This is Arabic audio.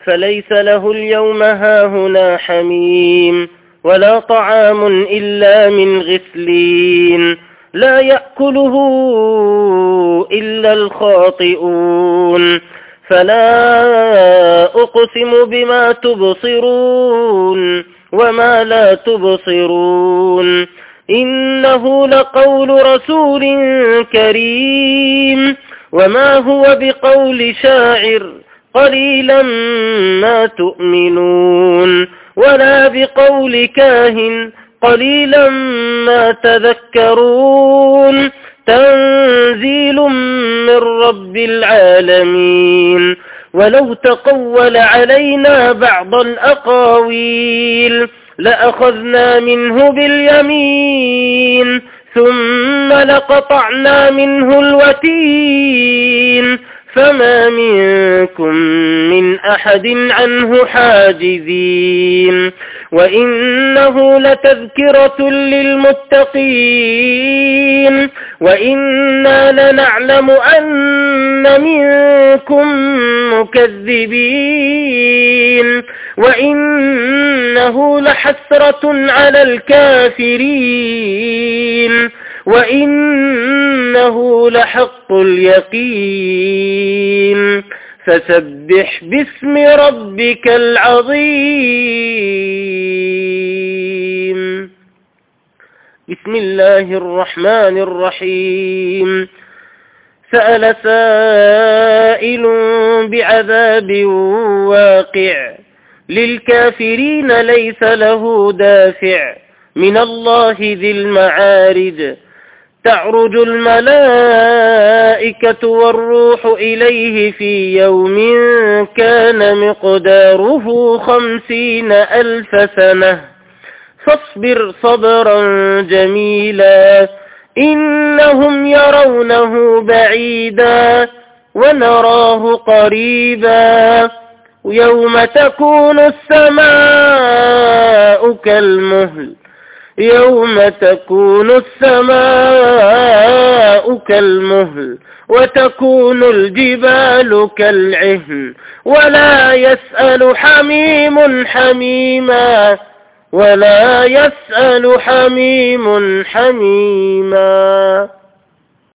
فليس له اليوم هاهنا حميم ولا طعام إلا من غسلين لا يأكله إلا الخاطئون فلا أقسم بما تبصرون وما لا تبصرون إنه لقول رسول كريم وما هو بقول شاعر قليلا ما تؤمنون ولا بقول كاهن قليلا ما تذكرون تنزيل من رب العالمين ولو تقول علينا بعض الأقاويل لأخذنا منه باليمين ثم لقطعنا منه الوتين فما منكم من أحد عنه حاجزين وإنه لتذكرة للمتقين وإنا لنعلم أن منكم مكذبين وإنه لحسرة على الكافرين وإنه لحق اليقين فسبح باسم ربك العظيم بسم الله الرحمن الرحيم سأل سائل بعذاب واقع للكافرين ليس له دافع من الله ذي المعارج تعرج الملائكة والروح إليه في يوم كان مقداره 50,000 سنة فاصبر صبرا جميلا إنهم يرونه بعيدا ونراه قريبا يوم تكون السماء كالمهل وتكون الجبال كالعهن ولا يسأل حميم حميما